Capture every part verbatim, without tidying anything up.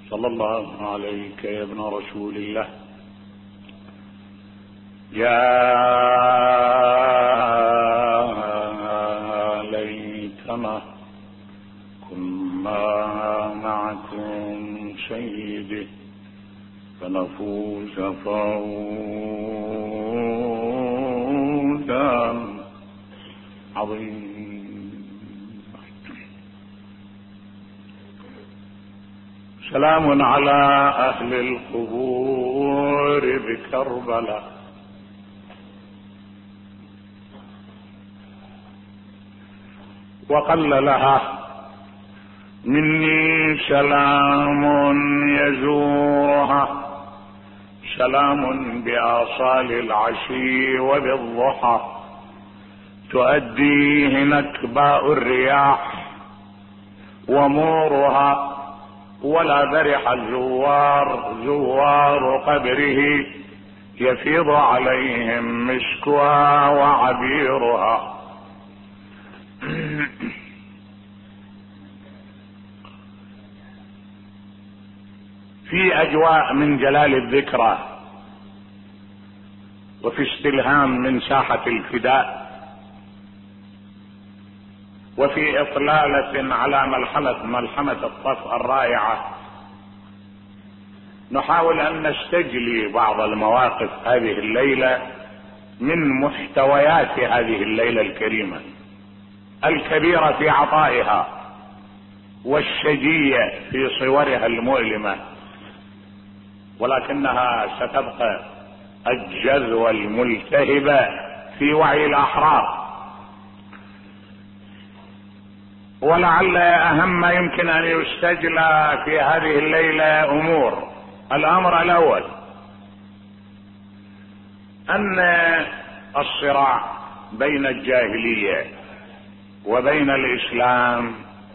صلى الله عليك يا ابن رسول الله. يا ليتنا كنا معكم سيدي فنفوز فوزا عظيما. سلام على أهل القبور بكربلاء وقل لها مني سلام يزورها، سلام بآصال العشي وبالضحى تؤديه نكباء الرياح ومورها، ولا برح الزوار زوار قبره يفيض عليهم مسكها وعبيرها. في أجواء من جلال الذكرى وفي استلهام من ساحة الفداء وفي إطلالة على ملحمة ملحمة الطف الرائعة نحاول أن نستجلي بعض المواقف هذه الليلة من محتويات هذه الليلة الكريمة الكبيرة في عطائها والشجية في صورها المؤلمة، ولكنها ستبقى الجذوة الملتهبة في وعي الأحرار. ولعل أهم ما يمكن أن يستجلى في هذه الليلة أمور. الأمر الأول أن الصراع بين الجاهلية وبين الإسلام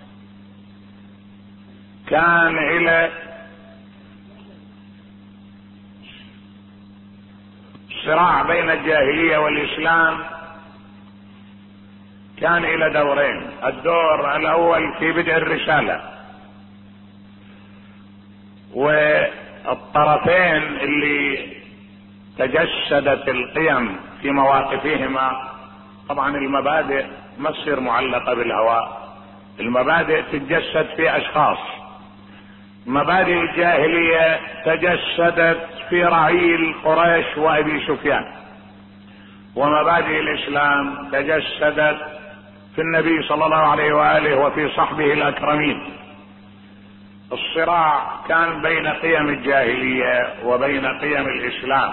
كان إلى الصراع بين الجاهلية والإسلام كان إلى دورين. الدور الأول في بدء الرسالة، والطرفين اللي تجسدت القيم في مواقفهما، طبعا المبادئ ما تصير معلقة بالهواء، المبادئ تتجسد في أشخاص. مبادئ الجاهلية تجسدت في رعيل قريش وأبي سفيان، ومبادئ الإسلام تجسدت في النبي صلى الله عليه وآله وفي صحبه الأكرمين. الصراع كان بين قيم الجاهلية وبين قيم الإسلام،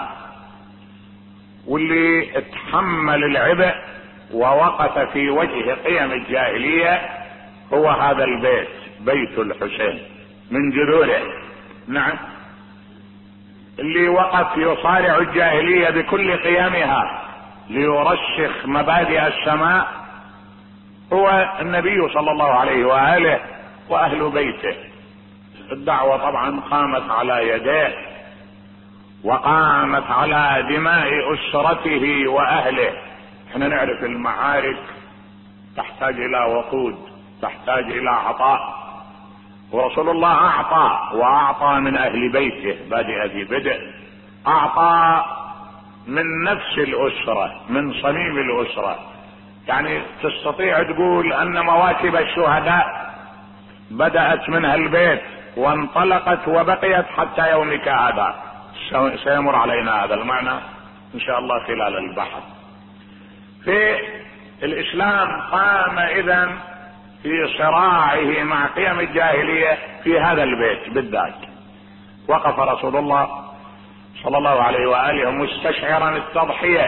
واللي اتحمل العبء ووقف في وجه قيم الجاهلية هو هذا البيت، بيت الحسين من جذوره. نعم، اللي وقف يصارع الجاهلية بكل قيمها ليرسخ مبادئ السماء هو النبي صلى الله عليه وآله وأهل بيته. الدعوة طبعا قامت على يديه وقامت على دماء أسرته وأهله. احنا نعرف المعارك تحتاج إلى وقود، تحتاج إلى عطاء، ورسول الله أعطى وأعطى من أهل بيته. بادئ في بدء أعطى من نفس الأسرة، من صميم الأسرة. يعني تستطيع تقول أن مواكب الشهداء بدأت من البيت وانطلقت وبقيت حتى يومك هذا. سيمر علينا هذا المعنى إن شاء الله خلال البحث. في الإسلام قام إذن في صراعه مع قيم الجاهلية في هذا البيت بالذات. وقف رسول الله صلى الله عليه وآله مستشعرا التضحية،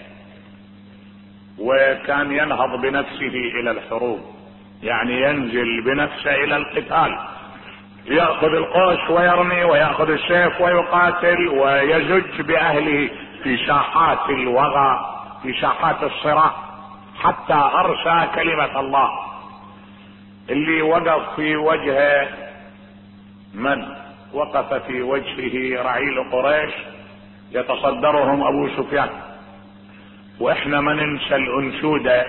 وكان ينهض بنفسه إلى الحروب، يعني ينزل بنفسه إلى القتال، يأخذ القوس ويرمي ويأخذ السيف ويقاتل ويزج بأهله في ساحات الوغى، في ساحات الصراع، حتى أرسى كلمة الله. اللي وقف في وجهه من؟ وقف في وجهه رعيل قريش يتصدرهم أبو سفيان. وإحنا ما ننسى الأنشودة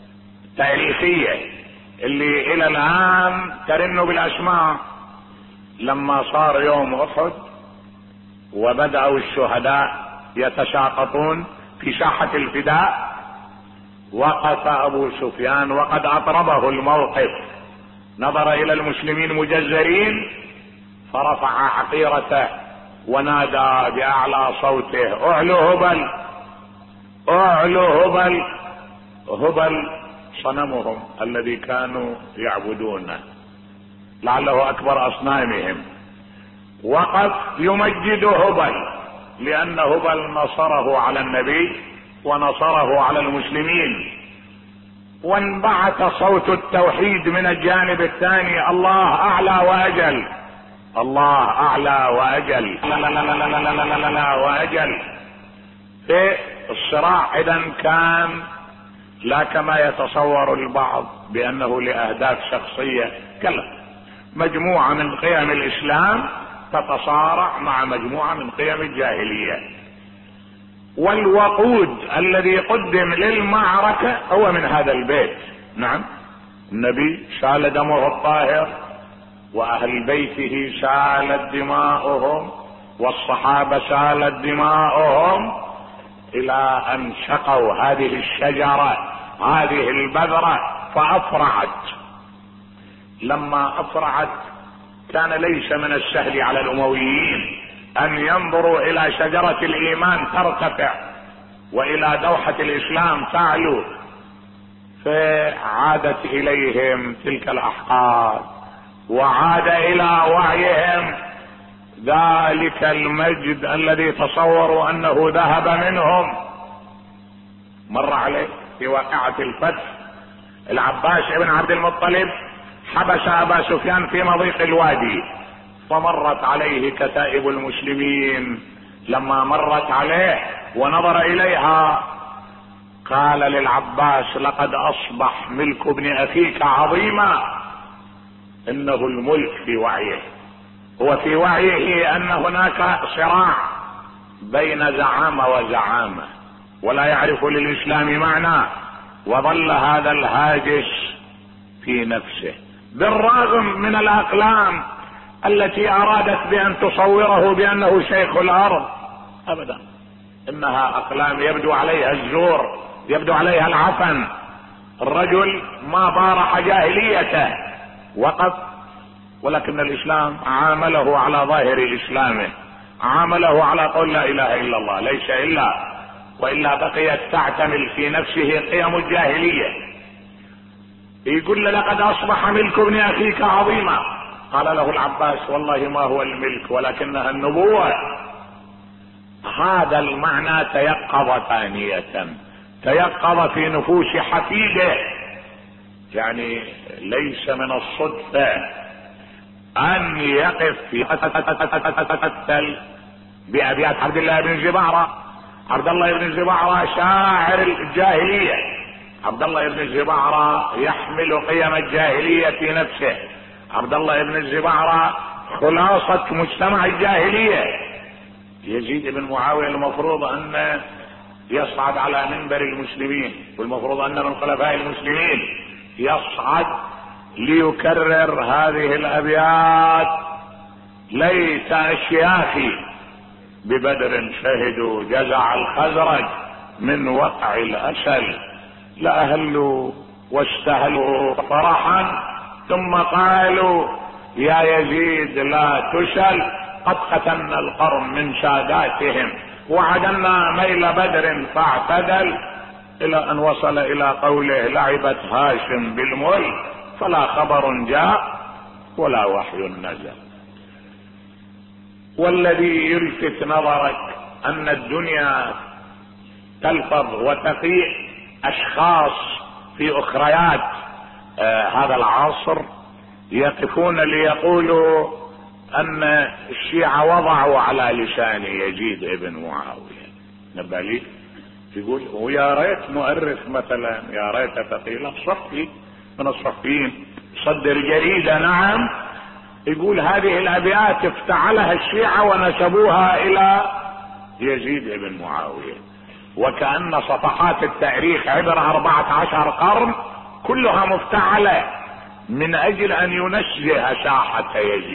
التاريخية اللي إلى الآن ترن بالأسماء. لما صار يوم احد وبدأوا الشهداء يتساقطون في ساحة الفداء، وقف ابو سفيان وقد اطربه الموقف، نظر الى المسلمين مجزرين فرفع حقيرته ونادى باعلى صوته: اعلو هبل، اعلو هبل. هبل صنمهم الذي كانوا يعبدونه، لعله اكبر اصنامهم. وقف يمجد هبل لان هبل نصره على النبي ونصره على المسلمين. وانبعث صوت التوحيد من الجانب الثاني: الله اعلى واجل، الله اعلى واجل، لا لا لا لا لا لا لا لا لا واجل. في الصراع اذا كان لا كما يتصور البعض بانه لاهداف شخصية، كلا، مجموعة من قيم الاسلام تتصارع مع مجموعة من قيم الجاهلية. والوقود الذي قدم للمعركة هو من هذا البيت. نعم، النبي سال دمه الطاهر، واهل بيته سالت دماؤهم، والصحابة سالت دماؤهم، الى ان شقوا هذه الشجرة، هذه البذرة، فافرعت. لما افرعت كان ليس من السهل على الامويين ان ينظروا الى شجرة الايمان ترتفع والى دوحة الاسلام تعلو، فعادت اليهم تلك الاحقاد، وعاد الى وعيهم ذلك المجد الذي تصوروا انه ذهب منهم. مر عليه في واقعة الفتح العباس ابن عبد المطلب حبس ابا سفيان في مضيق الوادي، فمرت عليه كتائب المسلمين. لما مرت عليه ونظر اليها قال للعباس: لقد اصبح ملك ابن اخيك عظيما. انه الملك في وعيه، هو في وعيه ان هناك صراع بين زعامة وزعامة ولا يعرف للاسلام معنى، وظل هذا الهاجس في نفسه بالرغم من الاقلام التي ارادت بان تصوره بانه شيخ الارض. ابدا، انها اقلام يبدو عليها الزور، يبدو عليها العفن. الرجل ما بارح جاهليته، وقف، ولكن الاسلام عامله على ظاهر اسلامه، عامله على قول لا اله الا الله، ليس الا، والا بقيت تعتمل في نفسه قيم الجاهلية. يقول له: لقد اصبح ملك ابن اخيك عظيما. قال له العباس: والله ما هو الملك ولكنها النبوة. هذا المعنى تيقظ ثانية، تيقظ في نفوس حفيده. يعني ليس من الصدفة ان يقف يقتل بابيات عبد الله بن زبعرة. عبد الله بن زبعرة شاعر الجاهلية، عبد الله بن زبعرة يحمل قيم الجاهلية في نفسه، عبد الله بن زبعرة خلاصة مجتمع الجاهلية. يزيد بن معاوية المفروض ان يصعد على منبر المسلمين، والمفروض ان من خلفاء المسلمين يصعد ليكرر هذه الابيات: ليت اشياخي ببدر شهدوا جزع الخزرج من وقع الاسل، لاهلوا واستهلوا فرحا ثم قالوا يا يزيد لا تسل، قد ختمنا القرن من ساداتهم وعدلنا ميل بدر فاعتدل، الى ان وصل الى قوله: لعبت هاشم بالملك فلا خبر جاء ولا وحي نزل. والذي يلفت نظرك ان الدنيا تلفظ وتقيء اشخاص في اخريات آه هذا العصر يقفون ليقولوا ان الشيعة وضعوا على لسان يزيد ابن معاوية. نبالي يقول: ويا ريت مؤرخ مثلا، يا ريت ثقيل صحفي من الصحفيين صدر جريدة، نعم، يقول هذه الابيات افتعلها الشيعة ونسبوها الى يزيد ابن معاوية، وكأن صفحات التاريخ عبر أربعة عشر قرن كلها مفتعلة من اجل ان ينزه ساحة يزيد.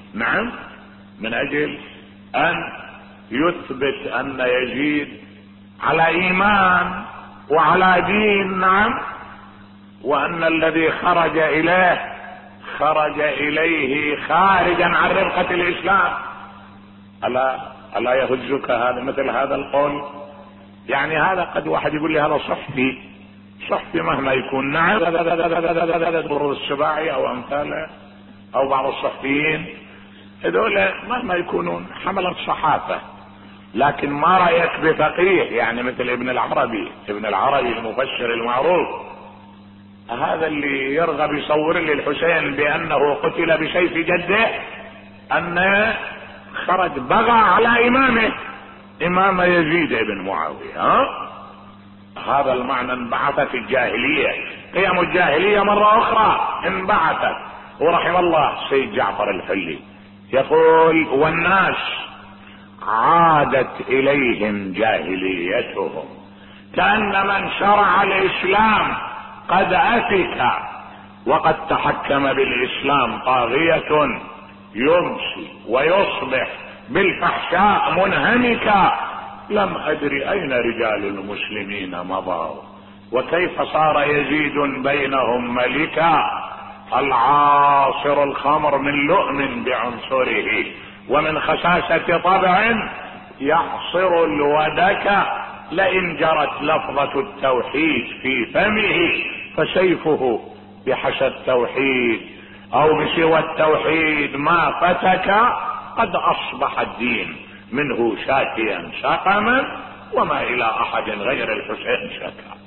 نعم، من اجل ان يثبت ان يزيد على ايمان وعلى دين. نعم، وان الذي خرج اليه خرج اليه خارجا عن رفقة الاسلام. الا الا يهزك هذا مثل هذا القول؟ يعني هذا قد واحد يقول لي هذا صحفي، صحفي مهما يكون. نعم، برور السباعي او امثاله او بعض الصحفيين هذول مهما يكونون حملة صحافة، لكن ما رأيك بفقيه يعني مثل ابن العربي، ابن العربي المفسر المعروف، هذا اللي يرغب يصور لي الحسين بانه قتل بسيف جده، ان خرج بغى على امامه امام يزيد بن معاوية. ها؟ هذا المعنى انبعثت الجاهلية، قيم الجاهلية مرة اخرى انبعثت. ورحم الله سيد جعفر الحلي يقول: والناس عادت اليهم جاهليتهم كأن من شرع الاسلام قد افك، وقد تحكم بالاسلام طاغية يمشي ويصبح بالفحشاء منهمكا. لم ادري اين رجال المسلمين مضوا، وكيف صار يزيد بينهم ملكا. العاصر الخمر من لؤم بعنصره، ومن خساسة طبع يعصر الودك. لئن جرت لفظة التوحيد في فمه فسيفه بحشى التوحيد او بسوى التوحيد ما فتك. قد اصبح الدين منه شاكيا سقما، وما الى احد غير الحسين شكا.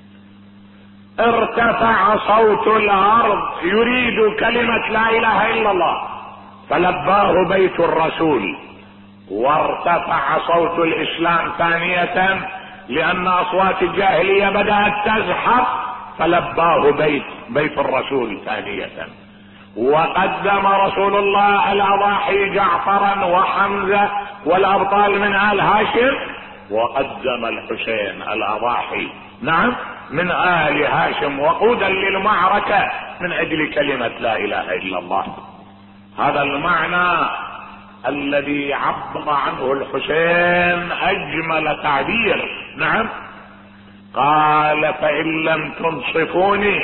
ارتفع صوت الارض يريد كلمة لا اله الا الله فلباه بيت الرسول، وارتفع صوت الاسلام ثانية لان اصوات الجاهلية بدأت تزحف، فلباه بيت بيت الرسول ثانية. وقدم رسول الله الاضاحي جعفرا وحمزة والابطال من آل هاشم، وقدم الحسين الاضاحي نعم من آل هاشم وقودا للمعركة من اجل كلمة لا اله الا الله. هذا المعنى الذي عبر عنه الحسين اجمل تعبير. نعم، قال: فان لم تنصفوني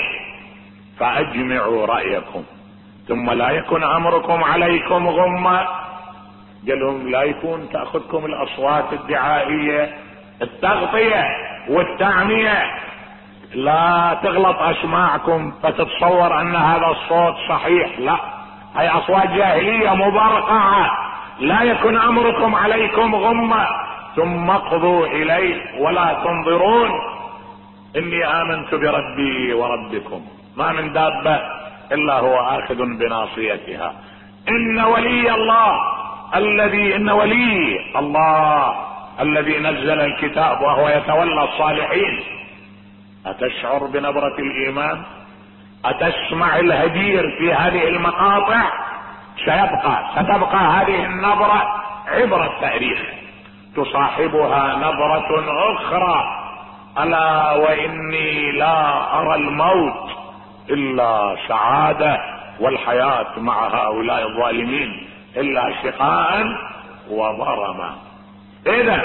فاجمعوا رأيكم ثم لا يكن امركم عليكم غمة. قال لهم: لا يكون تأخذكم الاصوات الدعائية التغطية والتعمية، لا تغلط اسماعكم فتتصور ان هذا الصوت صحيح. لا، هي اصوات جاهلية مبرقعة. لا يكن امركم عليكم غمة ثم اقضوا الي ولا تنظرون اني امنت بربي وربكم ما من دابة الا هو اخذ بناصيتها. ان ولي الله الذي ان ولي الله الذي نزل الكتاب وهو يتولى الصالحين. اتشعر بنبرة الايمان؟ اتسمع الهدير في هذه المقاطع؟ سيبقى ستبقى هذه النبرة عبر التاريخ، تصاحبها نبرة اخرى: الا واني لا ارى الموت الا سعادة، والحياة مع هؤلاء الظالمين الا شقاء وضرما. اذا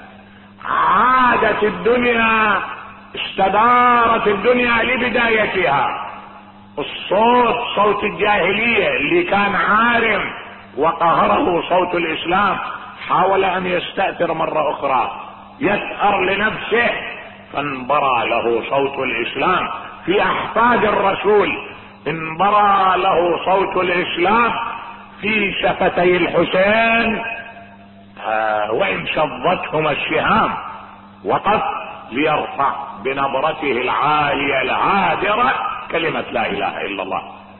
عادت الدنيا، استدارت الدنيا لبدايتها. الصوت صوت الجاهلية اللي كان عارم وقهره صوت الاسلام، حاول ان يستأثر مرة اخرى يثأر لنفسه، فانبرى له صوت الاسلام في احفاد الرسول، انبرى له صوت الاسلام في شفتي الحسين. آه وان شظتهما الشهام وقف ليرفع بنبرته العالية الهادرة كلمة لا اله الا الله.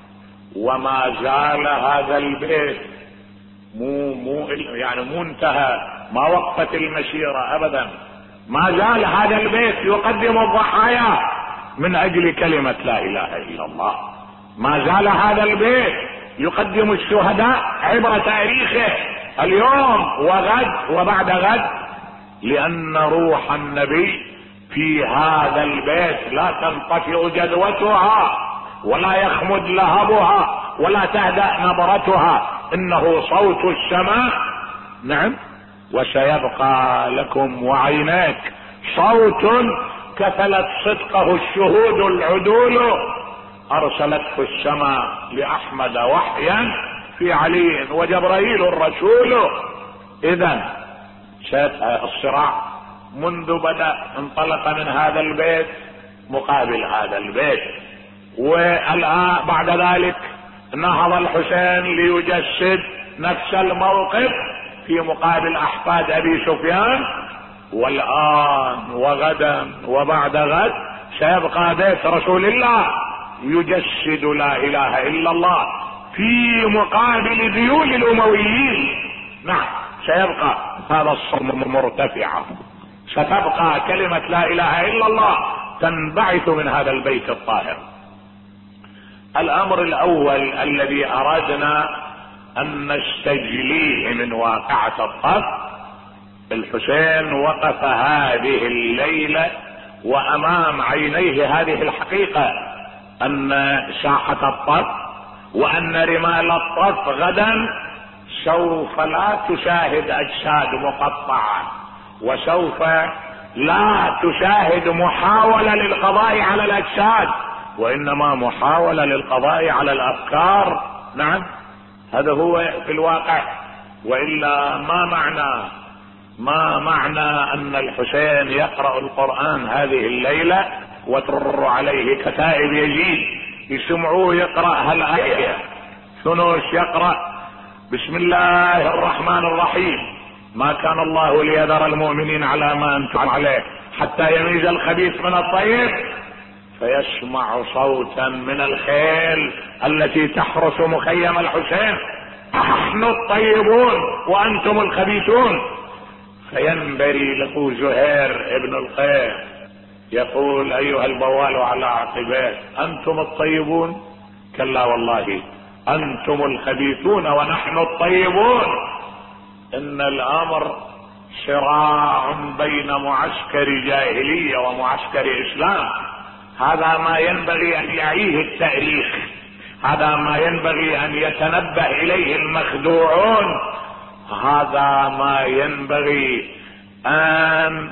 وما زال هذا البيت مو مو يعني مو انتهى، ما وقفت المسيرة ابدا، ما زال هذا البيت يقدم الضحايا من اجل كلمة لا اله الا الله. ما زال هذا البيت يقدم الشهداء عبر تاريخه اليوم وغد وبعد غد، لان روح النبي في هذا البيت لا تنطفئ جدوتها ولا يخمد لهبها ولا تهدأ نبرتها، انه صوت السماء. نعم. وسيبقى لكم وعيناك صوت كفلت صدقه الشهود العدول، ارسلته السماء لاحمد وحيا في علي وجبرائيل الرسول. اذا الصراع منذ بدأ انطلق من هذا البيت مقابل هذا البيت، والآن بعد ذلك نهض الحسين ليجسد نفس الموقف في مقابل احفاد ابي سفيان. والآن وغدا وبعد غد سيبقى بيت رسول الله يجسد لا اله الا الله في مقابل ذيول الامويين. نعم سيبقى هذا الصمم مرتفعا، ستبقى كلمة لا اله الا الله تنبعث من هذا البيت الطاهر. الامر الاول الذي اردنا ان نستجليه من واقعة الطف، الحسين وقف هذه الليلة وامام عينيه هذه الحقيقة، ان ساحة الطف وان رمال الطف غدا سوف لا تشاهد اجساد مقطعة، وسوف لا تشاهد محاولة للقضاء على الاجساد، وانما محاولة للقضاء على الافكار. نعم هذا هو في الواقع. والا ما معنى ما معنى ان الحسين يقرأ القرآن هذه الليلة وتر عليه كتائب يزيد يسمعوه يقرأ هالآية، ثنوش يقرأ بسم الله الرحمن الرحيم ما كان الله ليذر المؤمنين على ما انتم عليه حتى يميز الخبيث من الطيب، فيسمع صوتا من الخيل التي تحرس مخيم الحسين، نحن الطيبون وانتم الخبيثون. فينبري له زهير ابن القيس يقول ايها البوال على عقبيه انتم الطيبون؟ كلا والله انتم الخبيثون ونحن الطيبون. ان الامر صراع بين معسكر جاهلية ومعسكر اسلام، هذا ما ينبغي ان يعيه التاريخ، هذا ما ينبغي ان يتنبه اليه المخدوعون، هذا ما ينبغي ان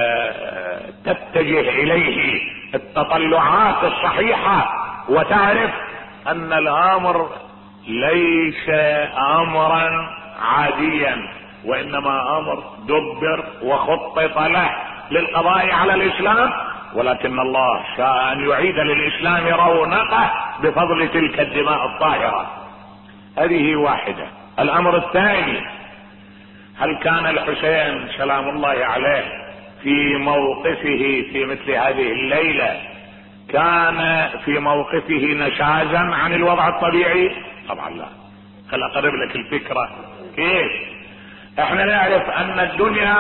تتجه اليه التطلعات الصحيحة، وتعرف ان الامر ليس امرا عاديا، وانما امر دبر وخطط له للقضاء على الاسلام، ولكن الله شاء ان يعيد للاسلام رونقه بفضل تلك الدماء الطاهرة. هذه واحدة. الامر الثاني، هل كان الحسين سلام الله عليه في موقفه في مثل هذه الليلة كان في موقفه نشازا عن الوضع الطبيعي؟ طبعا لا. خل اقرب لك الفكرة. كيف؟ احنا نعرف ان الدنيا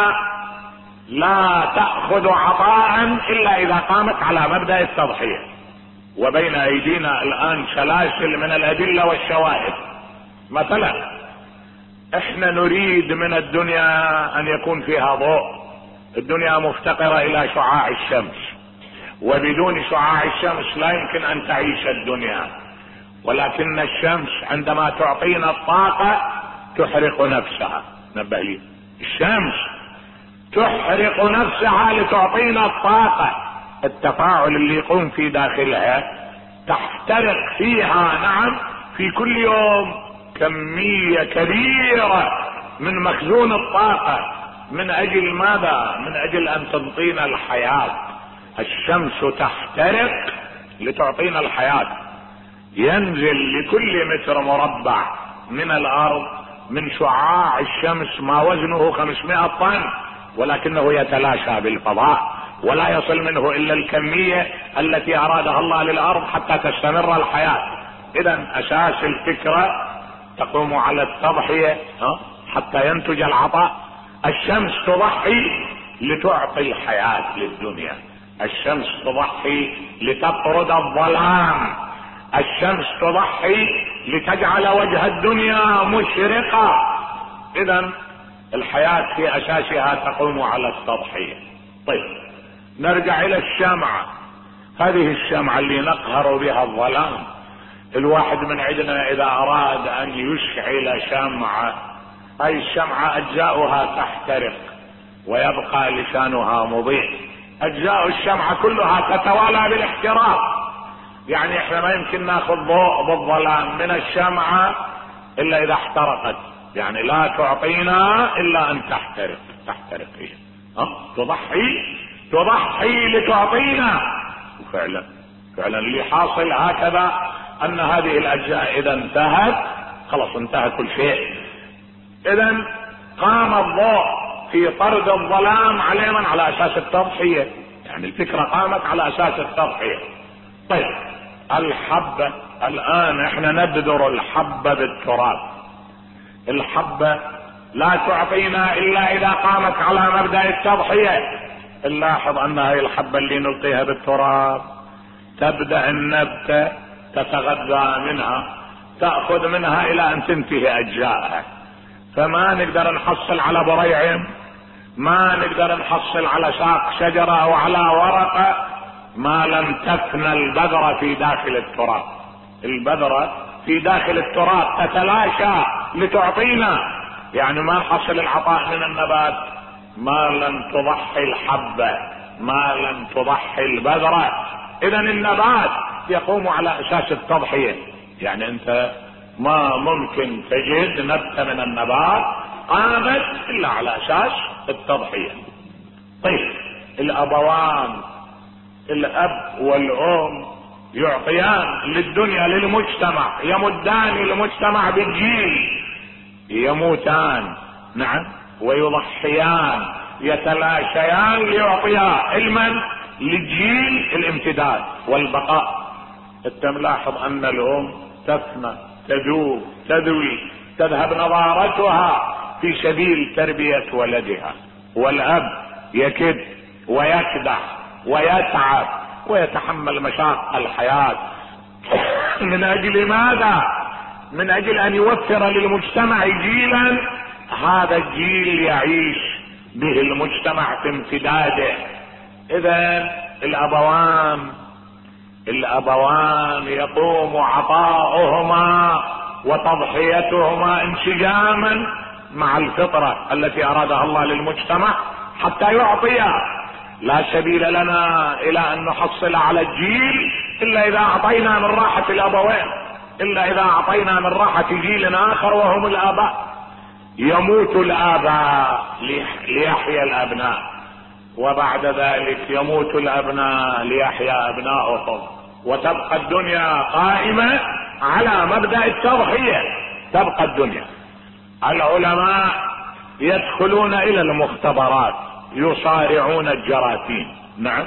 لا تأخذ عطاء الا اذا قامت على مبدأ التضحية، وبين ايدينا الان سلاسل من الادلة والشواهد. مثلا احنا نريد من الدنيا ان يكون فيها ضوء، الدنيا مفتقرة الى شعاع الشمس، وبدون شعاع الشمس لا يمكن ان تعيش الدنيا، ولكن الشمس عندما تعطينا الطاقة تحرق نفسها. نبه لي، الشمس تحرق نفسها لتعطينا الطاقة، التفاعل اللي يقوم في داخلها تحترق فيها نعم في كل يوم كمية كبيرة من مخزون الطاقة. من اجل ماذا؟ من اجل ان تنطينا الحياة. الشمس تحترق لتعطينا الحياة. ينزل لكل متر مربع من الارض من شعاع الشمس ما وزنه خمسمائة طن، ولكنه يتلاشى بالفضاء ولا يصل منه الا الكمية التي ارادها الله للارض حتى تستمر الحياة. اذا اساس الفكرة تقوم على التضحية حتى ينتج العطاء. الشمس تضحي لتعطي الحياة للدنيا، الشمس تضحي لتطرد الظلام، الشمس تضحي لتجعل وجه الدنيا مشرقة. اذا الحياة في اساسها تقوم على التضحية. طيب نرجع الى الشمعة. هذه الشمعة اللي نقهر بها الظلام. الواحد من عندنا اذا اراد ان يشعل شمعة، هاي الشمعة اجزاؤها تحترق ويبقى لسانها مضيء. اجزاء الشمعة كلها تتوالى بالاحتراق، يعني احنا ما يمكن ناخذ ضوء بالظلام من الشمعة الا اذا احترقت، يعني لا تعطينا الا ان تحترق. تحترق هي ها تضحي تضحي لتعطينا. وفعلا فعلا اللي حاصل هكذا، ان هذه الاجزاء اذا انتهت خلاص انتهى كل شيء. اذا قام الضوء في طرد الظلام على من؟ على اساس التضحية، يعني الفكرة قامت على اساس التضحية. طيب الحبة الان احنا نبذر الحبة بالتراب. الحبة لا تعطينا الا اذا قامت على مبدأ التضحية. نلاحظ ان هاي الحبة اللي نلقيها بالتراب تبدأ النبتة تتغذى منها، تأخذ منها الى ان تنتهي اجزائها، فما نقدر نحصل على بريعم، ما نقدر نحصل على ساق شجرة او على ورقة ما لم تفنى البذرة في داخل التراب. البذرة في داخل التراب تتلاشى لتعطينا، يعني ما نحصل العطاء من النبات ما لم تضحي الحبة، ما لم تضحي البذرة. اذا النبات يقوم على اساس التضحية، يعني انت ما ممكن تجد نبتة من النبات قامت الا على اساس التضحية. طيب الابوان الاب والام يعطيان للدنيا للمجتمع، يمدان المجتمع بالجيل، يموتان نعم ويضحيان يتلاشيان ليعطيا المن للجيل الامتداد والبقاء. انت ملاحظ ان الام تفنى تذوب تذوي تذهب نضارتها في سبيل تربية ولدها، والاب يكد ويكدح ويتعب ويتحمل مشاق الحياة من اجل ماذا؟ من اجل ان يوفر للمجتمع جيلا هذا الجيل يعيش به المجتمع في امتداده. اذا الابوان الابوان يقوم عطاؤهما وتضحيتهما انسجاما مع الفطرة التي ارادها الله للمجتمع حتى يعطيها. لا سبيل لنا الى ان نحصل على الجيل الا اذا اعطينا من راحة الابوين، الا اذا اعطينا من راحة جيل اخر وهم الاباء. يموت الاباء ليحيا الابناء، وبعد ذلك يموت الابناء ليحيا ابناؤهم، وتبقى الدنيا قائمة على مبدأ التضحية. تبقى الدنيا. العلماء يدخلون الى المختبرات يصارعون الجراثيم، نعم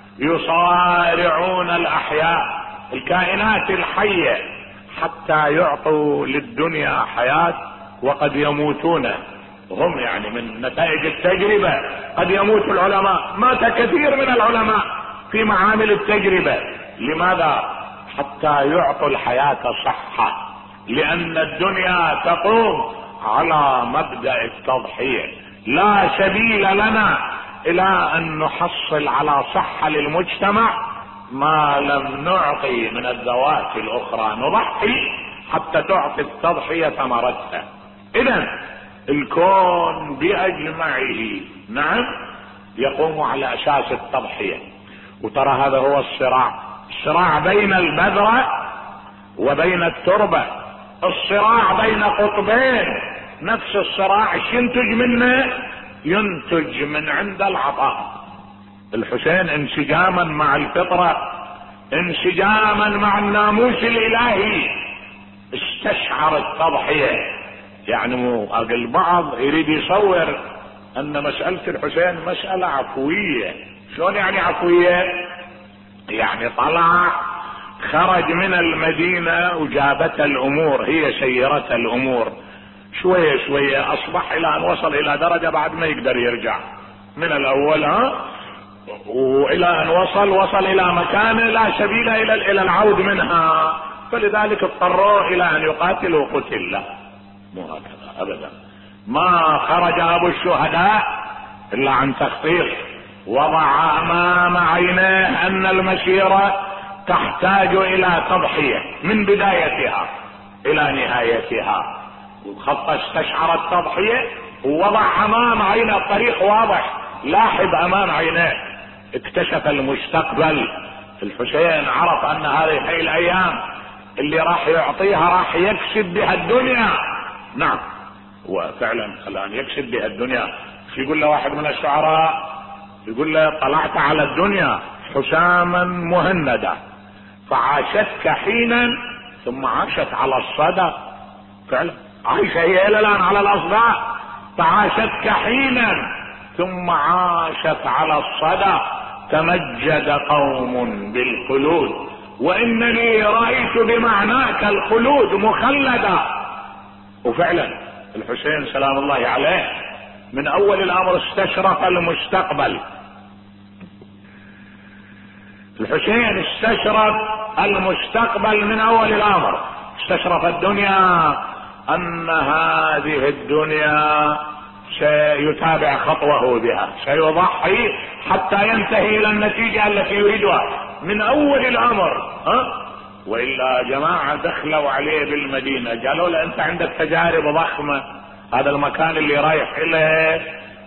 يصارعون الاحياء الكائنات الحية حتى يعطوا للدنيا حياة، وقد يموتون هم، يعني من نتائج التجربة قد يموت العلماء. مات كثير من العلماء في معامل التجربة. لماذا؟ حتى يعطوا الحياة صحة، لان الدنيا تقوم على مبدأ التضحية. لا سبيل لنا الى ان نحصل على صحة للمجتمع ما لم نعطي من الذوات الاخرى، نضحي حتى تعطي التضحية ثمرتها. اذا الكون باجمعه نعم يقوم على اساس التضحية. وترى هذا هو الصراع، الصراع بين البذرة وبين التربة، الصراع بين قطبين. نفس الصراع ايش ينتج منه؟ ينتج من عند العطاء. الحسين انسجاما مع الفطرة، انسجاما مع الناموس الالهي استشعر التضحية. يعني البعض يريد يصور ان مسألة الحسين مسألة عفوية. شلون يعني عفوية؟ يعني طلع خرج من المدينة وجابت الامور، هي سيرت الامور شوية شوية، اصبح الى ان وصل الى درجة بعد ما يقدر يرجع من الاول، ها والى ان وصل وصل الى مكان لا سبيل الى الى العود منها، فلذلك اضطروا الى ان يقاتلوا وقتل. لا مو هكذا ابدا. ما خرج ابو الشهداء الا عن تخطيط، وضع امام عينيه ان المسيرة تحتاج الى تضحية من بدايتها الى نهايتها، الخط استشعر التضحية ووضع امام عينه الطريق واضح لاحظ امام عينيه، اكتشف المستقبل. الحسين عرف ان هذه هي الايام اللي راح يعطيها راح يكسب بها الدنيا. نعم وفعلا الان يكسب بها الدنيا. يقول له واحد من الشعراء يقول له طلعت على الدنيا حساما مهندا فعاشتك حينا ثم عاشت على الصدى. فعلا عايشة هي الى الان على الاصداء، فعاشتك حينا ثم عاشت على الصدى تمجد قوم بالخلود وانني رأيت بمعناك الخلود مخلدا. وفعلا الحسين سلام الله عليه من اول الامر استشرف المستقبل. الحسين استشرف المستقبل من اول الامر، استشرف الدنيا ان هذه الدنيا سيتابع خطوه بها، سيضحي حتى ينتهي الى النتيجة التي يريدها من اول الامر. ها والا جماعة دخلوا عليه بالمدينة قالوا له انت عندك تجارب ضخمة، هذا المكان اللي رايح اليه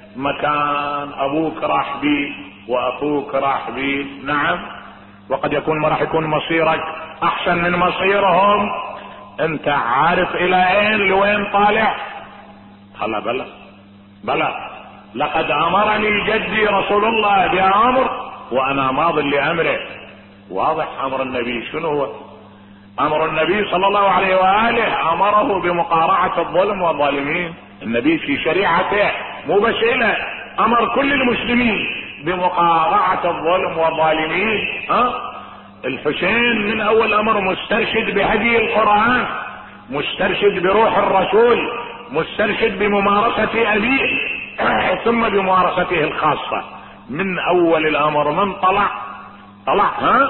مكان ابوك راح بيه واخوك راح بيه، نعم وقد يكون ما راح يكون مصيرك احسن من مصيرهم، انت عارف الى اين لوين طالع؟ قال بلى بلى لقد امرني جدي رسول الله بامر وانا ماض لامره. واضح امر النبي شنو هو؟ امر النبي صلى الله عليه واله امره بمقارعة الظلم والظالمين. النبي في شريعته مو بس له، امر كل المسلمين بمقارعة الظلم والظالمين. ها الحسين من اول امر مسترشد بهدي القرآن، مسترشد بروح الرسول، مسترشد بممارسة ابيه ثم بممارسته الخاصة. من اول الامر من طلع طلع ها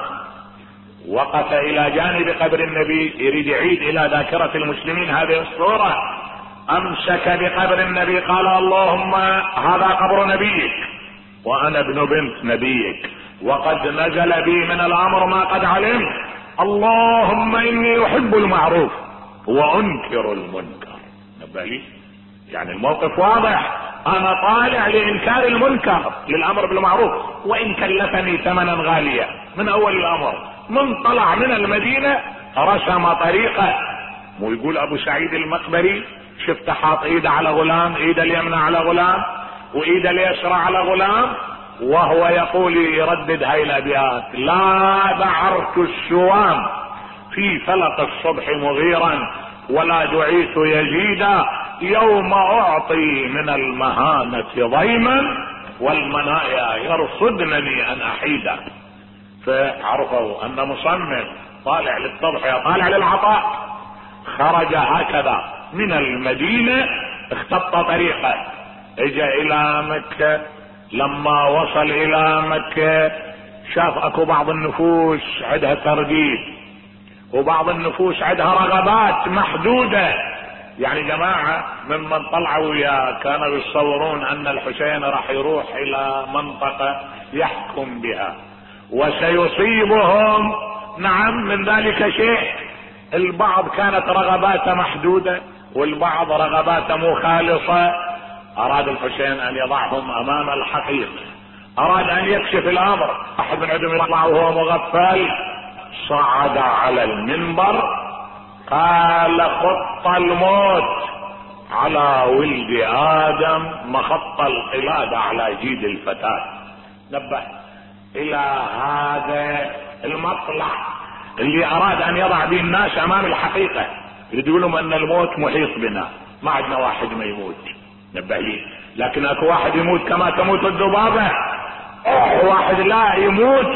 وقف الى جانب قبر النبي يريد يعيد الى ذاكرة المسلمين هذه الصورة، امسك بقبر النبي قال اللهم هذا قبر نبيك وانا ابن بنت نبيك وقد نزل بي من الامر ما قد علمت، اللهم اني احب المعروف وانكر المنكر. نبالي يعني الموقف واضح، انا طالع لانكار المنكر للامر بالمعروف وان كلفني ثمنا غاليا. من اول الامر من طلع من المدينة رسم طريقه. مو يقول ابو سعيد المقبري شفت حاط ايده على غلام، ايده اليمنى على غلام وايده اليسرى على غلام، وهو يقول يردد هاي الابيات: لا ذعرت السوام في فلق الصبح مغيرا ولا دعيت يزيدا يوم اعطي من المهانة ضيما والمنايا يرصدنني ان احيدا. فعرفوا ان مصمم طالع للتضحية طالع للعطاء. خرج هكذا من المدينة اختط طريقه اجا الى مكة. لما وصل الى مكة شاف اكو بعض النفوس عندها ترديد وبعض النفوس عندها رغبات محدودة. يعني جماعة ممن طلعوا وياه كانوا يتصورون ان الحسين راح يروح الى منطقة يحكم بها وسيصيبهم نعم من ذلك شيء. البعض كانت رغباته محدودة والبعض رغباته مخالصة. اراد الحسين ان يضعهم امام الحقيقة، اراد ان يكشف الامر. واحد من عندهم يطلع وهو مغفل، صعد على المنبر قال: خط الموت على ولد ادم مخط القلادة على جيد الفتاة. نبه الى هذا المطلع اللي اراد ان يضع به الناس امام الحقيقة، يريد يقولهم ان الموت محيط بنا، ما عندنا واحد ما يموت. نبه لي لكن اكو واحد يموت كما تموت الذبابة، واحد لا يموت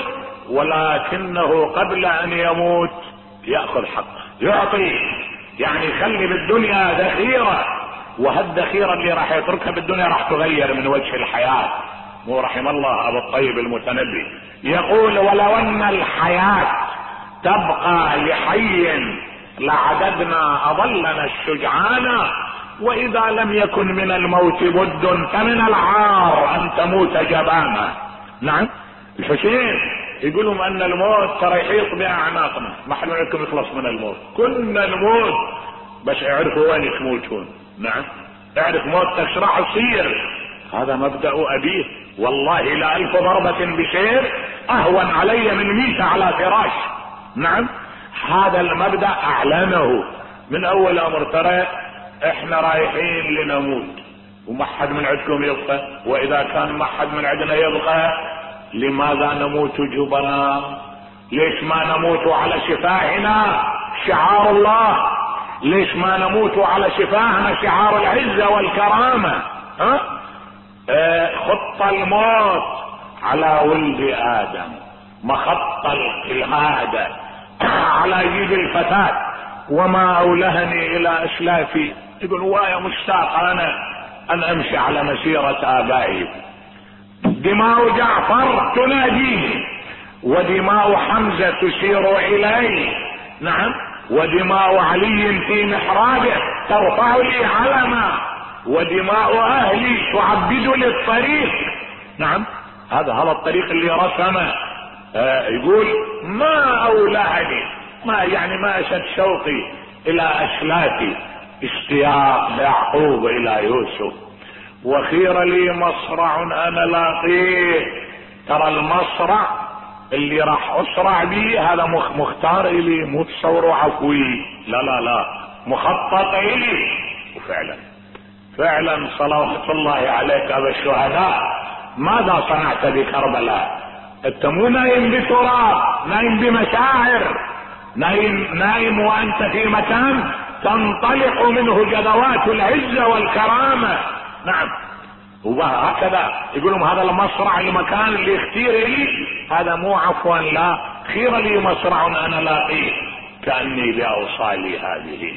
ولكنه قبل ان يموت يأخذ حقه يعطي، يعني يخلي بالدنيا ذخيرة، وهالذخيرة اللي راح يتركها بالدنيا راح تغير من وجه الحياة. مو رحم الله ابو الطيب المتنبي يقول: ولو ان الحياة تبقى لحي لعددنا اضلنا الشجعان، واذا لم يكن من الموت بد فمن العار ان تموت جبانا. نعم الحسين يقولون ان الموت ترى يحيط باعناقنا، ما حد منكم يخلص من الموت، كنا نموت بس يعرفوا وين تموتون. نعم اعرف موتك شو راح تصير. هذا مبدأ ابيه، والله لا الف ضربة بشير اهون علي من ميتة على فراش. نعم هذا المبدأ اعلنه من اول امر. ترى احنا رايحين لنموت وما حد من عندكم يبقى، واذا كان ما حد من عندنا يبقى لماذا نموت جبنا؟ ليش ما نموت على شفاهنا شعار الله؟ ليش ما نموت على شفاهنا شعار العزة والكرامة؟ ها؟ اه خط الموت على ولد ادم، مخط القلادة على جيب الفتاة، وما اولهني الى اسلافي. يقول وايا مشتاق انا ان امشي على مسيرة ابائي. دماء جعفر تناديه، ودماء حمزة تشير اليه. نعم ودماء علي في محرابه ترفع لي علما، ودماء اهلي تعبد للطريق. نعم هذا هذا الطريق اللي رسمه. آه يقول ما اولعني، ما يعني ما اشد شوقي الى اسلافي، اشتياق يعقوب الى يوسف. وخير لي مصرع انا لاقيه. ترى المصرع اللي راح اسرع بيه هذا مختار الي، مو تصور عفوي، لا لا لا مخطط الي. وفعلا فعلا صلوات الله عليك ابا الشهداء، ماذا صنعت بكربلاء؟ انت مو نايم بتراب، نايم بمشاعر، نايم نايم وانت في مكان تنطلق منه جذوات العزة والكرامة. نعم وهكذا يقولون هذا المصرع المكان اللي اختير لي هذا مو عفوا، لا خير لي مصرع انا لاقيه كأني باوصالي هذه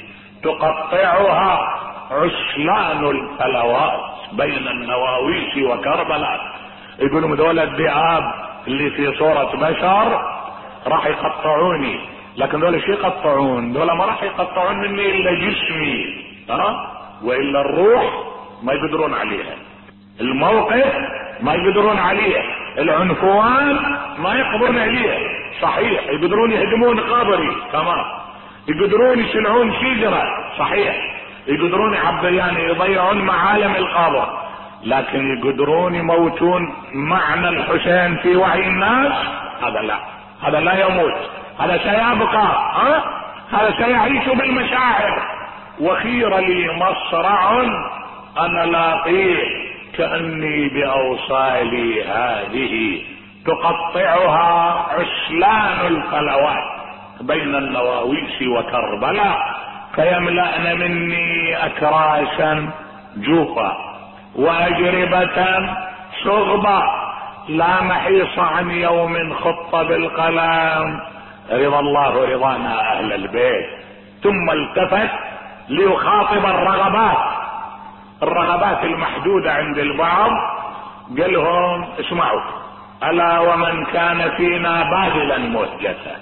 تقطعها عسلان الفلوات بين النواويس وكربلاء. يقولون دول الذئاب اللي في صورة بشر راح يقطعوني، لكن دول شو يقطعون؟ دول ما راح يقطعون مني الا جسمي، ها والا الروح ما يقدرون عليها، الموقف ما يقدرون عليه، العنفوان ما يقدرون عليه. صحيح يقدرون يهدمون قبري تمام، يقدرون يشلعون شجرة صحيح، يقدرون يعني يضيعون معالم القبر، لكن يقدرون يموتون معنى الحسين في وعي الناس؟ هذا لا، هذا لا يموت، هذا سيبقى، ها هذا سيعيش بالمشاعر. وخير لي مصرع انا لاقيه كأني باوصالي هذه تقطعها عسلان الفلوات بين النواويس وكربلاء، فيملأن مني اكراسا جوفا واجربة صغبة، لا محيص عن يوم خط بالقلم رضا الله رضانا اهل البيت. ثم التفت ليخاطب الرغبات، الرغبات المحدودة عند البعض، قال لهم اسمعوا الا ومن كان فينا باذلا مهجة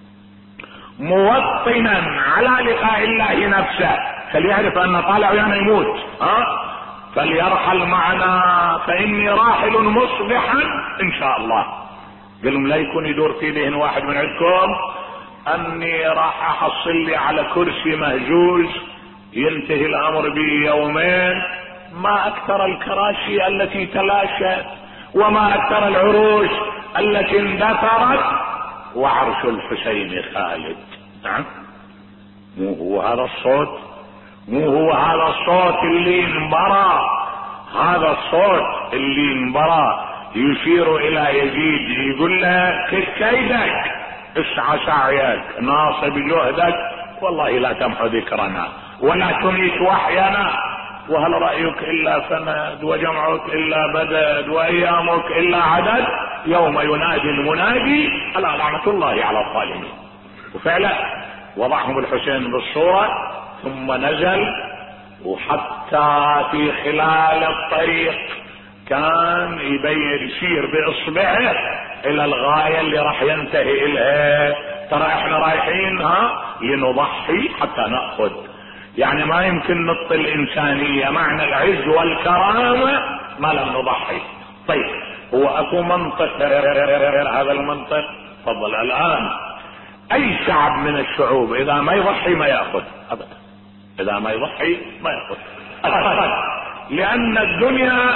موطنا على لقاء الله نفسه، فليعرف ان طالع يعني يموت، ها فليرحل معنا فاني راحل مصبحا ان شاء الله. قال لهم لا يكون يدور في ذهن واحد من عندكم اني راح احصل لي على كرسي مهجوز ينتهي الامر بي يومين، ما اكثر الكراسي التي تلاشت وما اكثر العروش التي اندثرت، وعرش الحسين خالد. نعم مو هو هذا الصوت، مو هو هذا الصوت اللي انبرى، هذا الصوت اللي انبرى يشير الى يزيد يقول له كد كيدك، اسعى سعيك، ناصب جهدك، والله لا تمحو ذكرنا ولا تميت وحينا، وهل رأيك الا فند وجمعك الا بدد وايامك الا عدد، يوم ينادي المنادي الا لعنة الله على الظالمين. وفعلا وضعهم الحسين بالصورة ثم نزل، وحتى في خلال الطريق كان يبين يشير باصبعه الى الغاية اللي راح ينتهي اليها. ترى احنا رايحين ها لنضحي حتى نأخذ، يعني ما يمكن نبطل الانسانية معنى العز والكرامة ما لم نضحي. طيب هو اكو منطق غير هذا المنطق؟ تفضل. الان اي شعب من الشعوب اذا ما يضحي ما يأخذ ابدا، اذا ما يضحي ما يأخذ أبداً. لان الدنيا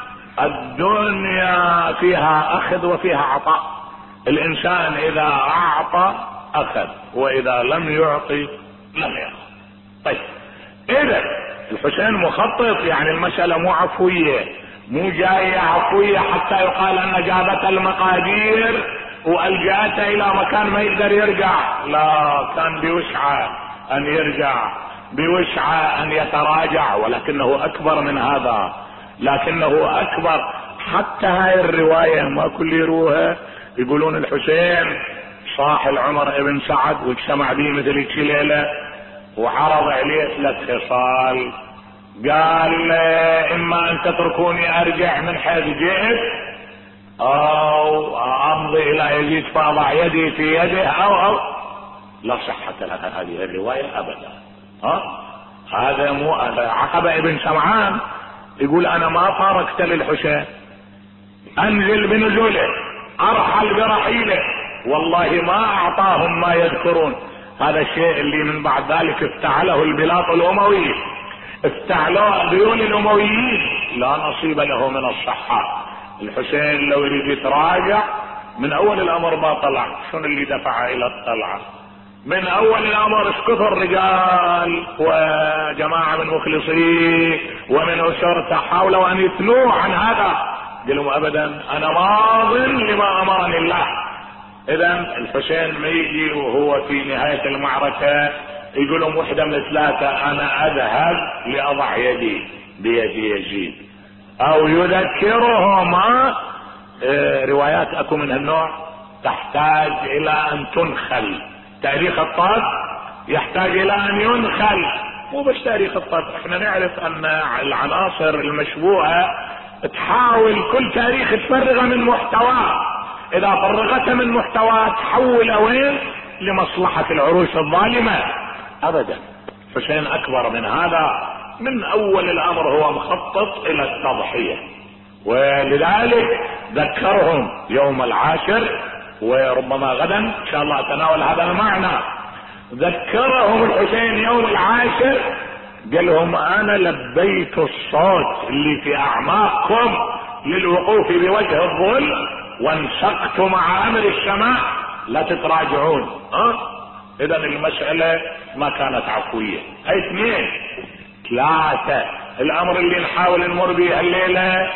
الدنيا فيها اخذ وفيها عطاء. الانسان اذا اعطى اخذ، واذا لم يعطي لم يأخذ. طيب اذا الحسين مخطط، يعني المسألة مو عفوية، مو جاية عفوية حتى يقال ان جابت المقادير والجأته الى مكان ما يقدر يرجع. لا، كان بوسعه ان يرجع، بوسعه ان يتراجع، ولكنه اكبر من هذا، لكنه اكبر. حتى هاي الرواية ما كل يروها، يقولون الحسين صاح العمر ابن سعد واجتمع به مثل ليلة وعرض عليه ثلاث خصال. قال اما ان تتركوني ارجع من حيث جئت، او امضي الى يزيد فاضع يدي في يده، او او لا صحة لها هذه الرواية ابدا. ها هذا مو عقبة ابن سمعان يقول انا ما فارقت للحسين، انزل بنزوله، ارحل برحيله، والله ما اعطاهم ما يذكرون. هذا الشيء اللي من بعد ذلك افتعله البلاط الاموي، افتعلوه ديون الامويين، لا نصيب له من الصحة. الحسين لو يريد يتراجع من اول الامر ما طلع، شنو اللي دفعه الى الطلعة؟ من اول الامر اسكتوا الرجال وجماعة من مخلصيه ومن اسرته حاولوا ان يثنوه عن هذا، قال لهم ابدا انا ماض لما امرني الله. اذا الحسين ما يجي وهو في نهاية المعركة يقول لهم وحدة من ثلاثة، انا اذهب لاضع يدي بيد يزيد، او يذكرهم. اه روايات اكو من هالنوع تحتاج الى ان تنخل، تاريخ الطرف يحتاج الى ان ينخل، مو بس تاريخ الطرف. احنا نعرف ان العناصر المشبوهة تحاول كل تاريخ تفرغ من محتواه، اذا فرغته من محتواه تحول وين؟ لمصلحة العروش الظالمة. ابدا، حسين اكبر من هذا، من اول الامر هو مخطط الى التضحية، ولذلك ذكرهم يوم العاشر، وربما غدا ان شاء الله اتناول هذا المعنى. ذكرهم الحسين يوم العاشر، قال لهم انا لبيت الصوت اللي في اعماقكم للوقوف بوجه الظل، وانسقت مع امر السماء لا تتراجعون. ها اذا المسألة ما كانت عفوية. هاي اثنين. ثلاثة، الامر اللي نحاول نمر به الليلة،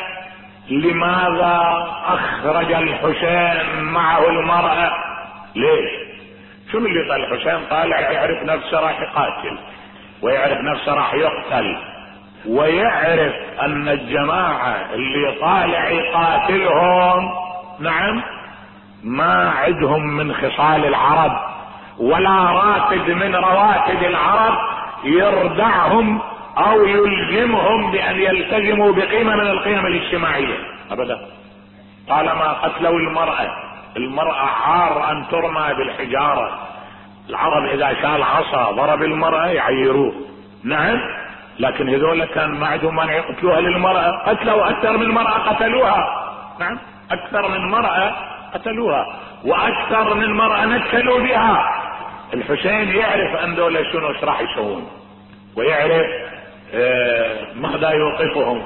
لماذا اخرج الحسين معه المرأة؟ ليش؟ شنو اللي طال الحسين؟ طالع يعرف نفسه راح يقاتل، ويعرف نفسه راح يقتل، ويعرف ان الجماعة اللي طالع يقاتلهم نعم ما عندهم من خصال العرب ولا راتب من رواتب العرب يردعهم او يلزمهم بان يلتزموا بقيمة من القيم الاجتماعية ابدا. طالما قتلوا المرأة، المرأة عار ان ترمى بالحجارة. العرب اذا شال عصا ضرب المرأة يعيروه، نعم، لكن هذول كان ما عندهم مانع يقتلوها للمرأة، قتلوا اكثر من مرأة قتلوها، نعم، اكثر من مرأة قتلوها، واكثر من مرأة نكلوا بها. الحسين يعرف ان دول شنو ايش راح يسوون، ويعرف اه ماذا يوقفهم،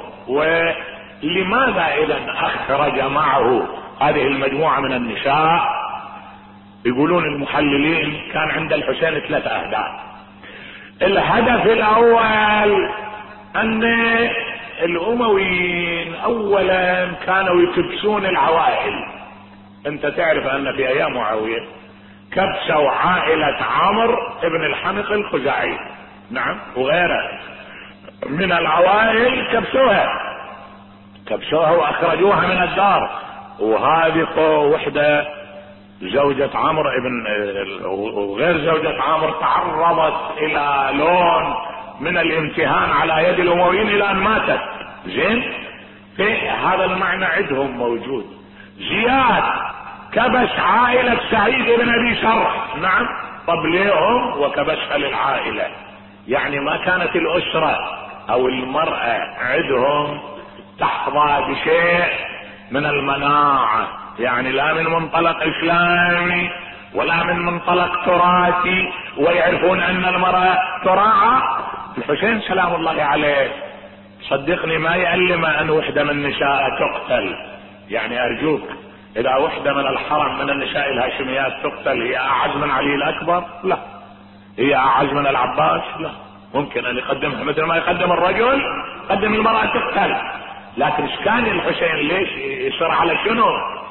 ولماذا اذا اخرج معه هذه المجموعة من النساء. يقولون المحللين كان عند الحسين ثلاث اهداف. الهدف الاول ان الامويين اولا كانوا يكبسون العوائل. انت تعرف ان في ايام معاوية كبسوا عائلة عمرو ابن الحنق الخزاعي، نعم، وغيره من العوائل كبسوها كبسوها واخرجوها من الدار. وهذه وحدة زوجة عمرو ابن وغير زوجة عمرو تعرضت الى لون من الامتهان على يد الامويين الى ان ماتت. زين، في هذا المعنى عندهم موجود. زياد كبش عائلة سعيد بن ابي شرح، نعم، طبليهم وكبشها للعائلة. يعني ما كانت الاسرة او المرأة عندهم تحظى بشيء من المناعة، يعني لا من منطلق اسلامي ولا من منطلق تراثي، ويعرفون ان المرأة تراعى. الحسين سلام الله عليه صدقني ما يألم ان وحدة من النساء تقتل، يعني ارجوك اذا وحدة من الحرم من النساء الهاشميات تقتل هي اعز من علي الاكبر؟ لا. هي اعز من العباس؟ لا. ممكن ان يقدمها مثل ما يقدم الرجل، يقدم المرأة تقتل. لكن ايش كان الحسين ليش يصر على شنو؟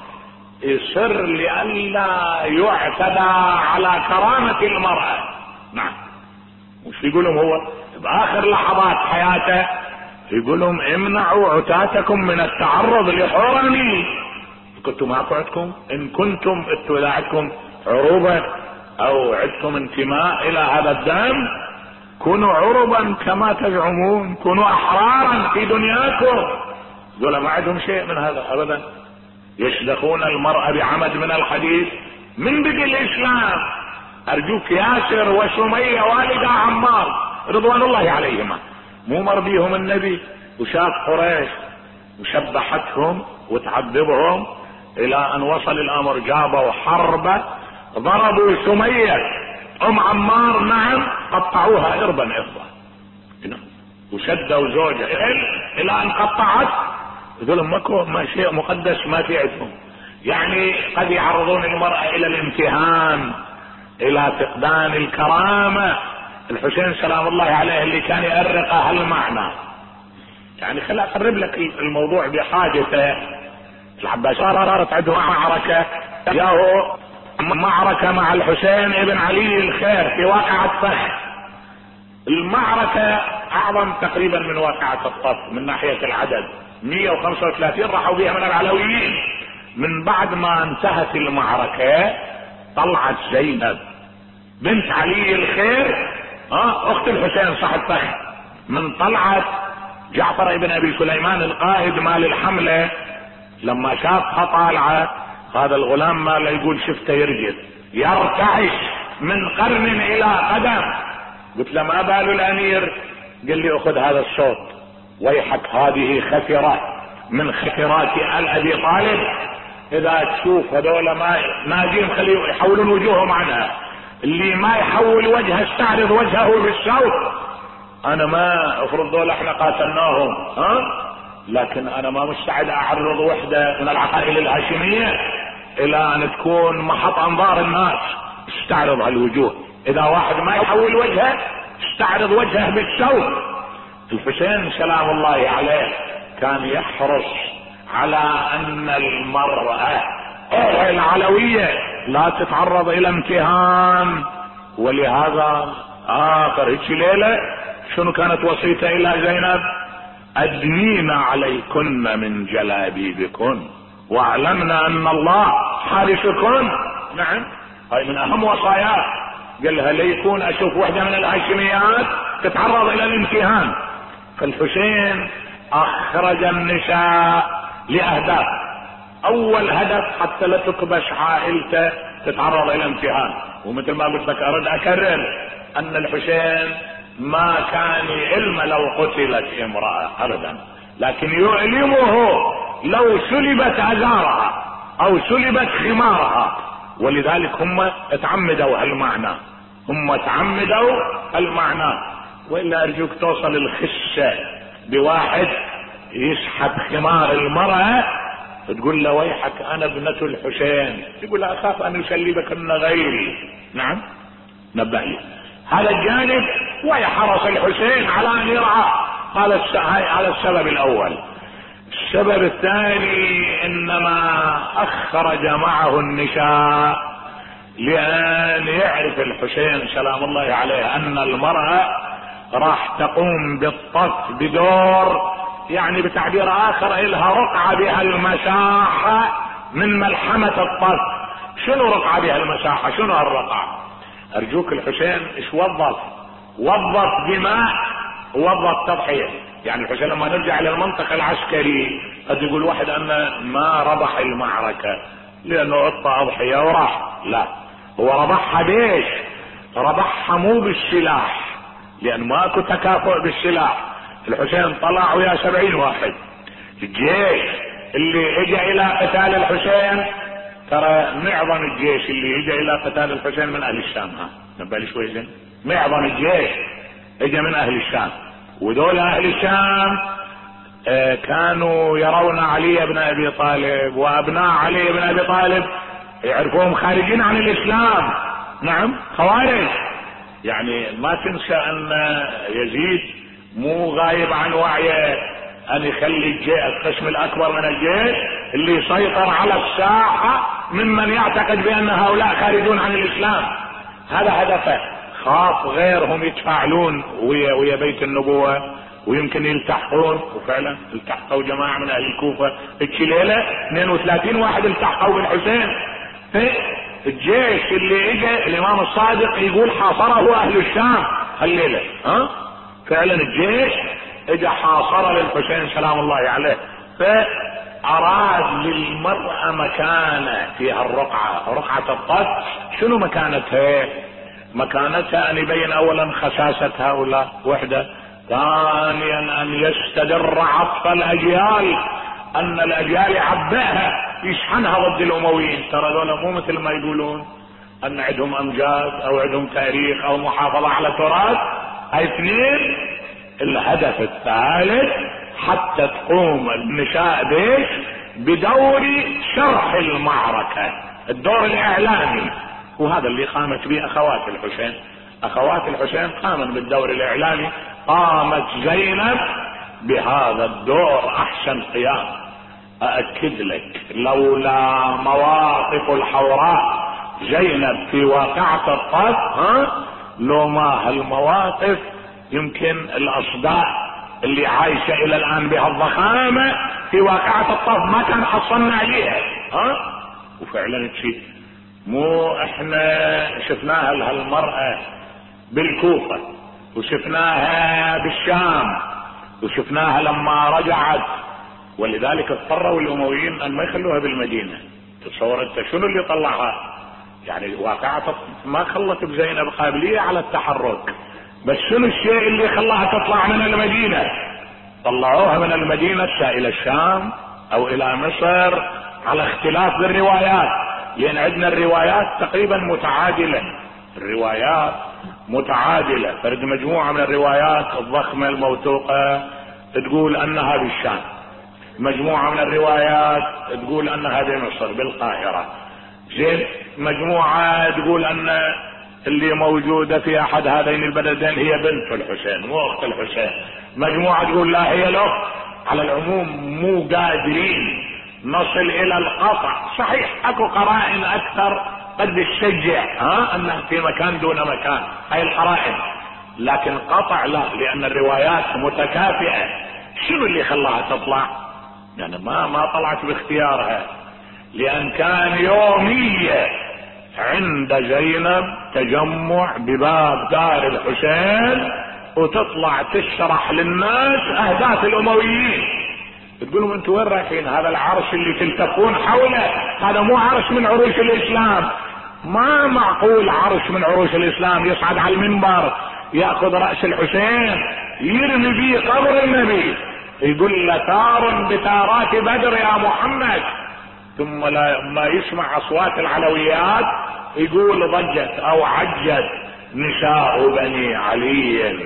يصر لئلا يعتدى على كرامة المرأة. نعم. وش يقولهم هو باخر لحظات حياته؟ يقولهم امنعوا عتاتكم من التعرض لحرمي. كنتم ما عندكم، ان كنتم انتوا عندكم عروبة او عندكم انتماء الى هذا الدم كونوا عربا كما تزعمون، كونوا احرارا في دنياكم. دول ما عندهم شيء من هذا ابدا. يشدخون المرأة بعمد من الحديد من بقي الاسلام. ارجوك ياسر وسمية والدة عمار رضوان الله عليهما مو مرضيهم النبي، وشاف قريش وشبحتهم وتعذبهم الى ان وصل الامر جابوا حربة ضربوا سمية ام عمار، نعم قطعوها اربا اربا وشدوا زوجها الى ان قطعت. يقول ماكو ما شيء مقدس ما في عندهم. يعني قد يعرضون المرأة الى الامتهان، الى فقدان الكرامة. الحسين سلام الله عليه اللي كان يأرق هالمعنى. يعني خلي اقرب لك الموضوع بحاجته. العباس صارت عندهم معركة، جاءوا معركة مع الحسين ابن علي الخير في واقعة فخ. المعركة اعظم تقريبا من واقعة الطف من ناحية العدد، مئة وخمسة وثلاثين راحوا بها من العلويين. من بعد ما انتهت المعركة طلعت زينب بنت علي الخير اه اخت الحسين صاحب فخ، من طلعت جعفر ابن ابي سليمان القائد مال الحملة لما شافها طالعة هذا الغلام ما لا يقول شفته يرجل يرتعش من قرن الى قدم. قلت له ما بال الامير؟ قال لي اخذ هذا الصوت، ويحك هذه خثرة من خثرات ال ابي طالب. اذا تشوف هذول ما ناجين خليه يحولون وجوههم عنها، اللي ما يحول وجهه استعرض وجهه بالصوت. انا ما افرض دول احنا قاتلناهم ها، لكن انا ما مستعد اعرض وحدة من العقائد الهاشمية الى ان تكون محط انظار الناس. استعرض هالوجوه، اذا واحد ما يحول وجهه استعرض وجهه بالصوت. الحسين سلام الله عليه كان يحرص على ان المرأة العلوية لا تتعرض الى امتهان. ولهذا اخر هيك ليلة شنو كانت وصيته الى زينب؟ ادنين عليكن من جلابيبكن واعلمنا ان الله حارسكن. نعم هاي من اهم وصاياه. قالها ليكون اشوف وحدة من الهاشميات تتعرض الى الامتهان. فالحسين اخرج النساء لاهداف. اول هدف حتى لا تكبش عائلته تتعرض الى امتهان. ومثل ما قلت لك ارد اكرر ان الحسين ما كان يعلم لو قتلت امرأة ابدا، لكن يعلمه لو سلبت ازارها او سلبت خمارها. ولذلك هم اتعمدوا هالمعنى، هم اتعمدوا المعنى. والا ارجوك توصل الخشة بواحد يسحب خمار المرأة تقول له ويحك انا ابنة الحسين، يقول له اخاف ان يسلبكن غيري. نعم نبه لي هذا الجانب. ويحرص الحسين على ان يرعى. هذا هذا السبب الاول. السبب الثاني انما اخرج معه النساء لان يعرف الحسين سلام الله عليه ان المرأة راح تقوم بالطف بدور، يعني بتعبير اخر الها رقعة بها المساحة من ملحمة الطف. شنو رقعة بها المساحة؟ شنو الرقعة؟ ارجوك الحسين ايش وظف؟ وظف دماء، وظف تضحية. يعني الحسين لما نرجع للمنطق العسكري قد يقول واحد ان ما ربح المعركة لانه اطى اضحية وراح. لا، هو ربحها بيش؟ ربحها مو بالسلاح، لان ماكو تكافؤ بالسلاح. الحسين طلع ويا سبعين واحد، الجيش اللي اجى الى قتال الحسين، ترى معظم الجيش اللي اجى الى قتال الحسين من اهل الشام. ها نبالي شوي زين، معظم الجيش اجى من اهل الشام، ودول اهل الشام آه كانوا يرون علي بن ابي طالب وابناء علي بن ابي طالب يعرفوهم خارجين عن الاسلام. نعم خوارج. يعني ما تنسى ان يزيد مو غايب عن وعيه ان يخلي القسم الاكبر من الجيش اللي يسيطر على الساحة ممن يعتقد بان هؤلاء خارجون عن الاسلام. هذا هدفه. خاف غيرهم يتفاعلون ويا ويا بيت النبوة ويمكن يلتحقون، وفعلا التحقوا جماعة من اهل الكوفة اتش ليلة اثنين وثلاثين واحد التحقوا بالحسين. الجيش اللي اجى الامام الصادق يقول حاصره اهل الشام هالليلة. ها فعلا الجيش اجى حاصر للحسين سلام الله عليه. فاراد للمرأة مكانة في هالرقعة، رقعة الطف. شنو مكانتها؟ مكانتها ان يبين اولا خساسة هؤلاء وحدة، ثانيا ان يستدر عطف الاجيال، ان الاجيال يعبئها يشحنها ضد الامويين. ترى ذولا مو مثل ما يقولون ان عندهم امجاد او عندهم تاريخ او محافظة على تراث. هاي اثنين. الهدف الثالث حتى تقوم النساء بيش بدور شرح المعركة، الدور الاعلامي، وهذا اللي قامت به اخوات الحسين. اخوات الحسين قامت بالدور الاعلامي، قامت زينب بهذا الدور احسن قيام. اأكد لك لولا مواقف الحوراء زينب في واقعة الطف، ها لو ما هالمواقف يمكن الاصداء اللي عايشة الى الان بهالضخامة في واقعة الطف ما كان حصلنا عليها. ها وفعلا شيء مو احنا شفناها لهالمرأة بالكوفة، وشفناها بالشام، وشفناها لما رجعت، ولذلك اضطروا الامويين ان ما يخلوها بالمدينة. تصور انت شنو اللي طلعها؟ يعني واقعة ما خلت بزينب قابلية على التحرك، بس شنو الشيء اللي خلاها تطلع من المدينة؟ طلعوها من المدينة الى الشام او الى مصر على اختلاف بالروايات، لان عندنا الروايات تقريبا متعادلة. الروايات متعادلة، فرد مجموعة من الروايات الضخمة الموثوقة تقول انها بالشام، مجموعة من الروايات تقول انها بمصر بالقاهرة، زين مجموعة تقول ان اللي موجودة في احد هذين البلدين هي بنت الحسين مو اخت الحسين، مجموعة تقول لا هي له. على العموم مو قادرين نصل الى القطع. صحيح اكو قرائن اكثر قد تشجع ها انها في مكان دون مكان، هاي القرائن، لكن قطع لا، لان الروايات متكافئة. شنو اللي خلاها تطلع؟ يعني ما ما طلعت باختيارها، لان كان يومية عند زينب تجمع بباب دار الحسين، وتطلع تشرح للناس اهداف الامويين. تقول لهم انتوا وين رايحين؟ هذا العرش اللي تلتفون حوله هذا مو عرش من عروش الاسلام. ما معقول عرش من عروش الاسلام يصعد على المنبر ياخذ راس الحسين يرمي به قبر النبي، يقول لثار بثارات بدر يا محمد، ثم لما يسمع اصوات العلويات يقول ضجت او عجت نساء بني علي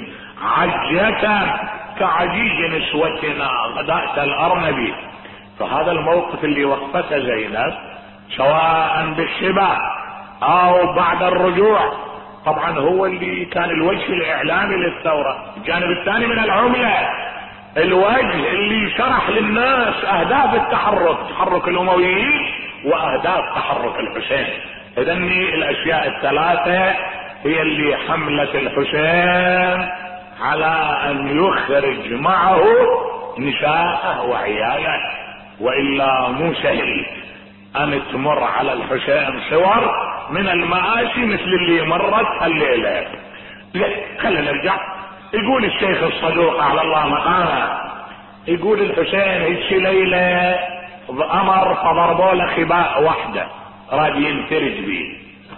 عجة كعجيج نسوتنا غداة الارنبي. فهذا الموقف اللي وقفته زينب سواء بالشبه او بعد الرجوع طبعا هو اللي كان الوجه الاعلامي للثورة. الجانب الثاني من العملة الوجه اللي شرح للناس اهداف التحرك، تحرك الامويين واهداف تحرك الحسين. اذا الاشياء الثلاثة هي اللي حملت الحسين على ان يخرج معه نساءه وعياله، والا مو سهل ان تمر على الحسين صور من المآسي مثل اللي مرت الليلة. خلينا نرجع. يقول الشيخ الصدوق على الله مقامه، يقول الحسين هيك ليلة امر فضربوا له خباء وحده راد ينفرج بيه،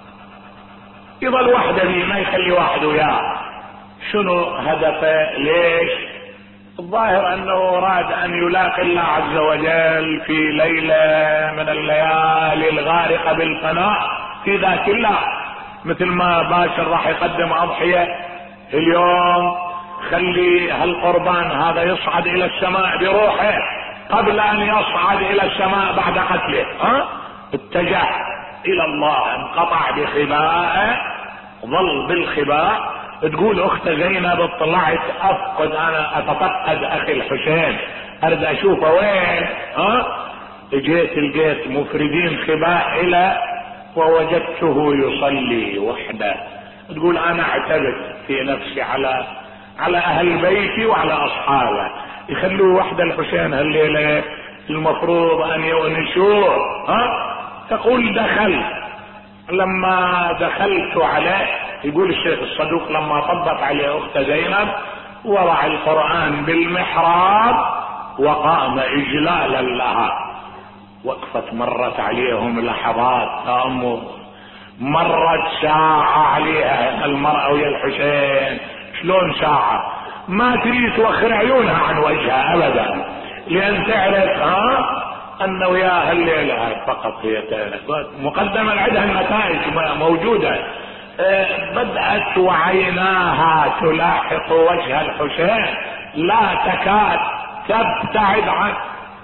يظل وحده بيه ما يخلي واحد وياه. شنو هدفه؟ ليش؟ الظاهر انه اراد ان يلاقي الله عز وجل في ليلة من الليالي الغارقة بالفناء في ذات الله، مثل ما باشر راح يقدم اضحية اليوم، خلي هالقربان هذا يصعد الى السماء بروحه قبل ان يصعد الى السماء بعد قتله. ها اتجه الى الله، انقطع بخبائه، ظل بالخباء. تقول اخت زينب اطلعت افقد، انا اتفقد اخي الحسين ارد اشوفه وين. ها اجيت لقيت مفردين خباء الى ووجدته يصلي وحده. تقول انا اعتبت في نفسي على على اهل بيتي وعلى اصحابه، يخلوه وحده الحسين هالليله، المفروض ان يؤنسوه. ها تقول دخل، لما دخلت عليه يقول الشيخ الصدوق لما طبق عليه اخت زينب وضع القرآن بالمحراب وقام اجلالا لها. وقفت مرت عليهم لحظات تأمر، مرت ساعة عليها المرأة ويا الحسين. شلون ساعة؟ ما تريد توخر عيونها عن وجهها ابدا، لان تعرف ها انه وياها الليلة هاي فقط هي مقدما عندها النتائج موجودة. اه بدأت وعيناها تلاحق وجه الحسين لا تكاد تبتعد عنه.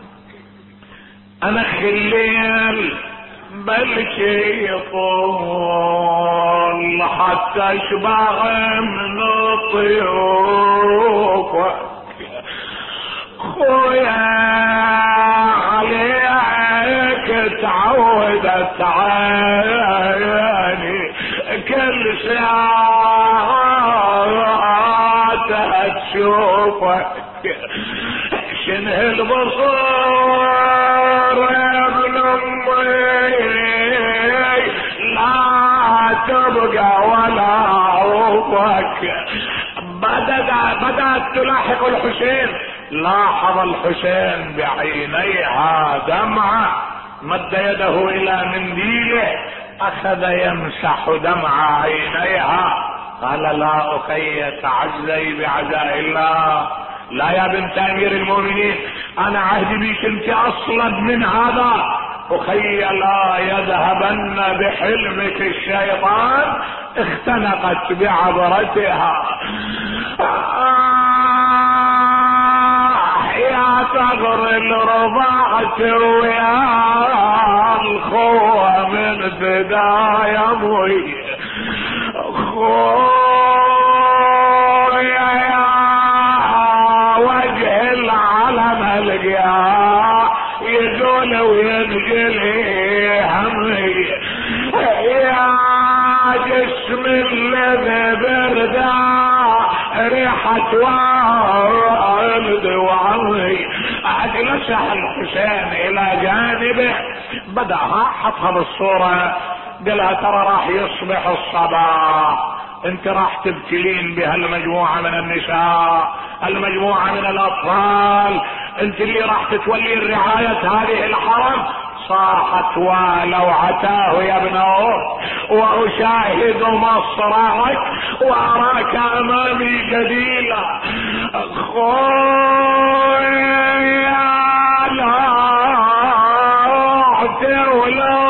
انا الليل بلكي يطول حتى اشبع من الطيوف، خويا عليك تعودت عيني كل ساعة تشوفك، شنه البصور يا ابن امي لا تبقى ولا عوفك. بدأت بدأت تلاحق الحسين، لاحظ الحسين بعينيها دمعة، مد يده الى منديله اخذ يمسح دمع عينيها. قال لا اخي تعزي بعزاء الله، لا يا بنت امير المؤمنين، انا عهدي بيك انت اصلا من هذا، اخي لا يذهبن بحلمك الشيطان، اختنقت بعبرتها. يا ثغر الرضاعة ويا الخوة من فدا يا ابوي، خويا يا وجه العلم القيا يزول وينجلي همي، يا جسم الذي بردا ريحة والد وعمي. اجلسها الحسين الى جانبه، بدأها حطها بالصورة، قالها ترى راح يصبح الصباح، انت راح تبتلين بهالمجموعة من النساء، المجموعة من الاطفال، انت اللي راح تتولي الرعاية هذه الحرم. صاحت ولو عتاه يا ابن أخت واشاهد مصرعك واراك امامي جديلا، خويا لا ولا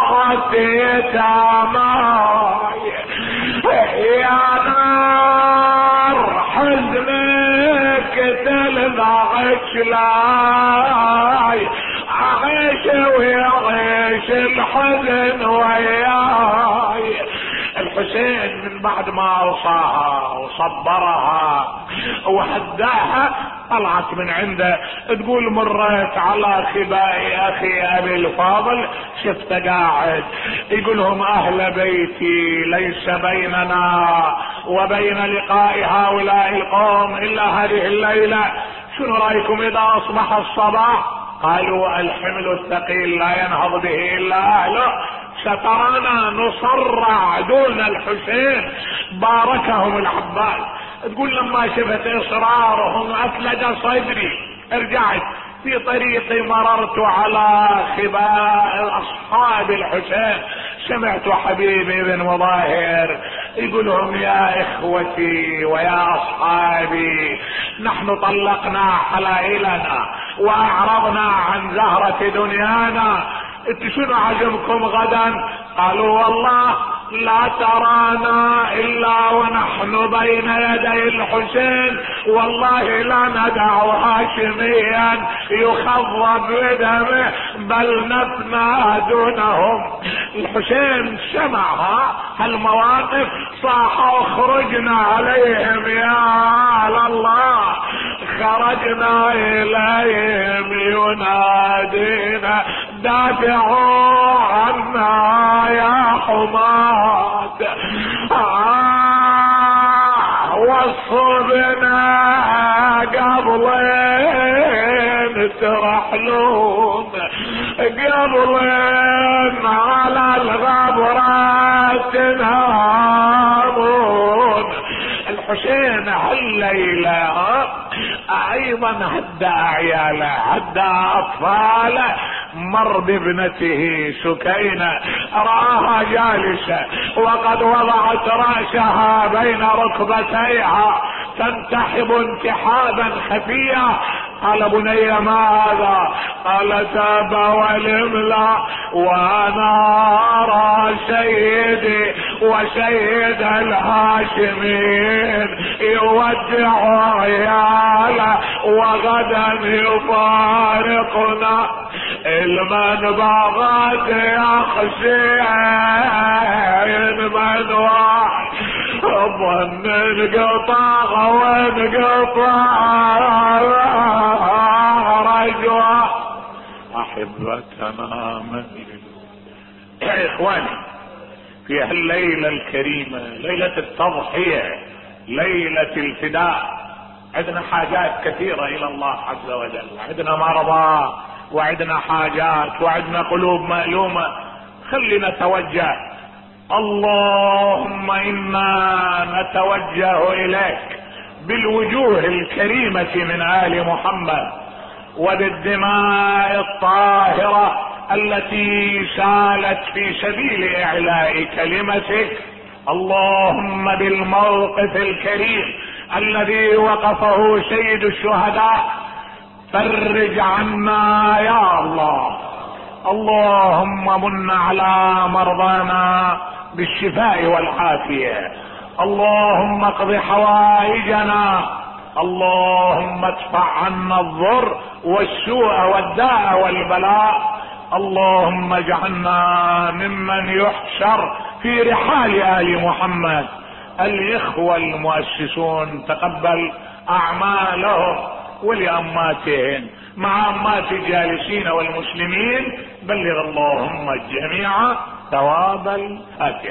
يتاماي، يا نار حزنك تلمعك لاي، عيش ويعيش الحزن وياي. الحسين من بعد ما اوصاها وصبرها وهداها طلعت من عنده، تقول مرت على خباء اخي ابي الفاضل، شفته قاعد يقولهم اهل بيتي ليس بيننا وبين لقاء هؤلاء القوم الا هذه الليلة، شنو رايكم اذا اصبح الصباح؟ قالوا الحمل الثقيل لا ينهض به الا اهله، سترانا نصرع دون الحسين. باركهم العباس. تقول لما شفت اصرارهم افلج صدري، رجعت في طريقي مررت على خباء اصحاب الحسين، سمعت حبيبي بن مظاهر يقول لهم يا اخوتي ويا اصحابي، نحن طلقنا حلائلنا واعرضنا عن زهرة دنيانا، انت شنو عجبكم غدا؟ قالوا والله لا ترانا الا ونحن بين يدي الحسين، والله لا ندع هاشميا يخضب بدمه بل نفنى دونهم. الحسين سمعها هالمواقف صاح اخرجنا عليهم يا الله، خرجنا اليهم ينادينا دافعوا عنا يا حماة، آه وصبنا قبلين ترحلون، قبلين على الغبرة تنامون. الحسين هالليلة ايضا هدى عياله، هدى اطفاله، مر بابنته سكينة راها جالسة وقد وضعت رأسها بين ركبتيها تنتحب انتحابا خفيا. قال بني ما هذا؟ قال تاب والملا وانا ارى سيدي وسيد الهاشمين يودع عياله وغدا يفارقنا، المن بغت يا حسين من واحد ظن انقطع وانقطع رجوة احبتنا من. يا اخواني في هالليلة الكريمة، ليلة التضحية، ليلة الفداء، عندنا حاجات كثيرة الى الله عز وجل، عندنا مرضى وعندنا حاجات وعندنا قلوب مألومة. خلينا نتوجه. اللهم انا نتوجه اليك بالوجوه الكريمة من آل محمد وبالدماء الطاهرة التي سالت في سبيل اعلاء كلمتك. اللهم بالموقف الكريم الذي وقفه سيد الشهداء فرج عنا يا الله. اللهم من على مرضانا بالشفاء والعافية، اللهم اقض حوائجنا، اللهم ادفع عنا الضر والسوء والداء والبلاء. اللهم اجعلنا ممن يحشر في رحال آل محمد. الإخوة المؤسسون تقبل أعمالهم ولأماتهم مع أمات الجالسين والمسلمين، بلغ اللهم الجميع ثواب الفاتحة.